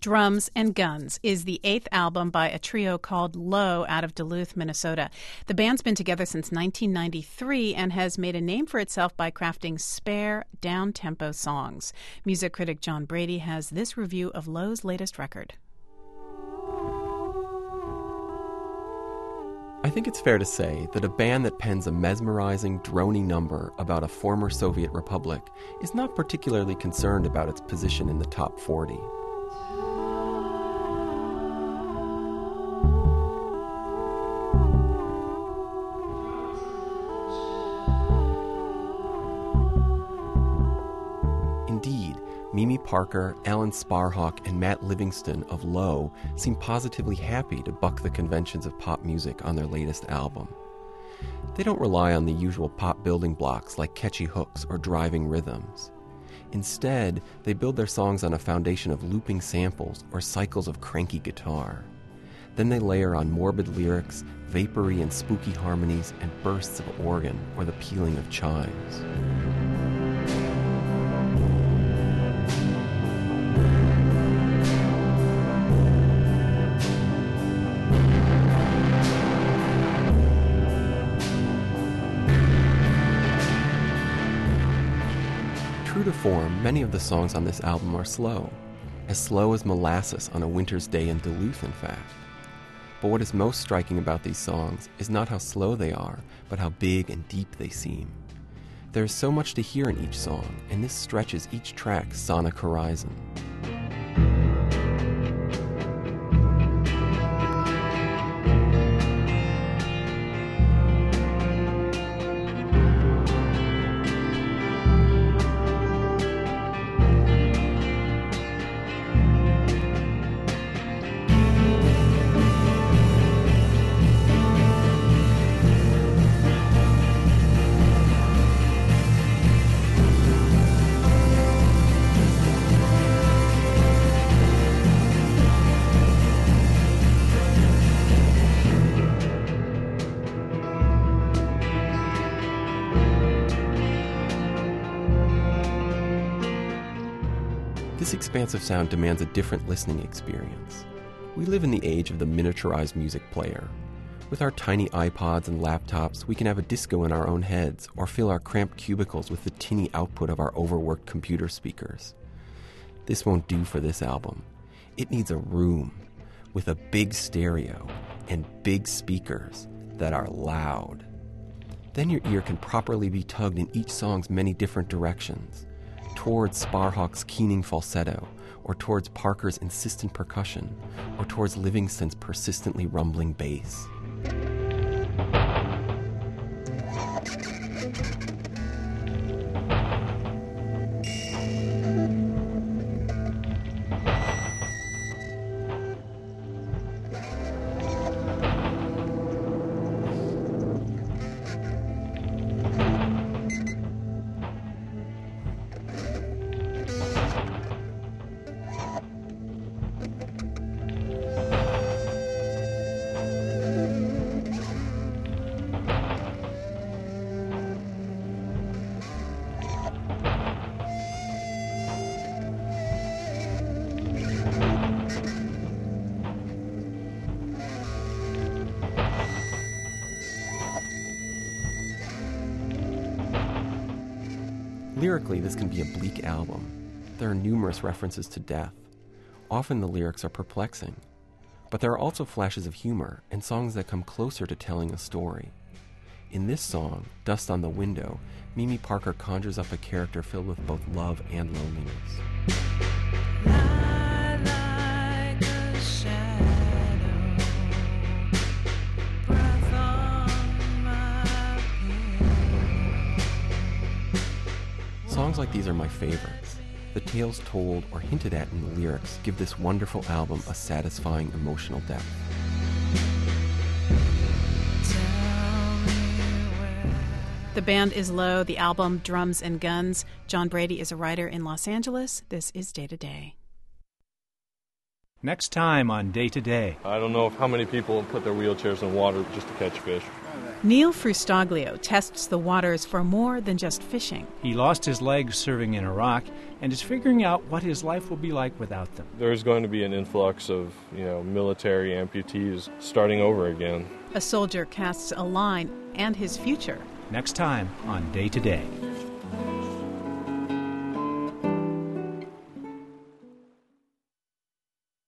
Drums and Guns is the 8th album by a trio called Low out of Duluth, Minnesota. The band's been together since 1993 and has made a name for itself by crafting spare, down-tempo songs. Music critic John Brady has this review of Low's latest record. I think it's fair to say that a band that pens a mesmerizing, drony number about a former Soviet republic is not particularly concerned about its position in the top 40. Indeed, Mimi Parker, Alan Sparhawk, and Matt Livingston of Low seem positively happy to buck the conventions of pop music on their latest album. They don't rely on the usual pop building blocks like catchy hooks or driving rhythms. Instead, they build their songs on a foundation of looping samples or cycles of cranky guitar. Then they layer on morbid lyrics, vapory and spooky harmonies, and bursts of organ or the pealing of chimes. True to form, many of the songs on this album are slow as molasses on a winter's day in Duluth, in fact. But what is most striking about these songs is not how slow they are, but how big and deep they seem. There is so much to hear in each song, and this stretches each track's sonic horizon. This expansive sound demands a different listening experience. We live in the age of the miniaturized music player. With our tiny iPods and laptops, we can have a disco in our own heads or fill our cramped cubicles with the tinny output of our overworked computer speakers. This won't do for this album. It needs a room with a big stereo and big speakers that are loud. Then your ear can properly be tugged in each song's many different directions, towards Sparhawk's keening falsetto, or towards Parker's insistent percussion, or towards Livingston's persistently rumbling bass. Lyrically, this can be a bleak album. There are numerous references to death. Often the lyrics are perplexing. But there are also flashes of humor and songs that come closer to telling a story. In this song, Dust on the Window, Mimi Parker conjures up a character filled with both love and loneliness. Songs like these are my favorites. The tales told or hinted at in the lyrics give this wonderful album a satisfying emotional depth. The band is Low, the album Drums and Guns. John Brady is a writer in Los Angeles. This is Day to Day. Next time on Day to Day. I don't know how many people put their wheelchairs in water just to catch fish. Neil Frustaglio tests the waters for more than just fishing. He lost his legs serving in Iraq and is figuring out what his life will be like without them. There's going to be an influx of, military amputees starting over again. A soldier casts a line and his future. Next time on Day to Day.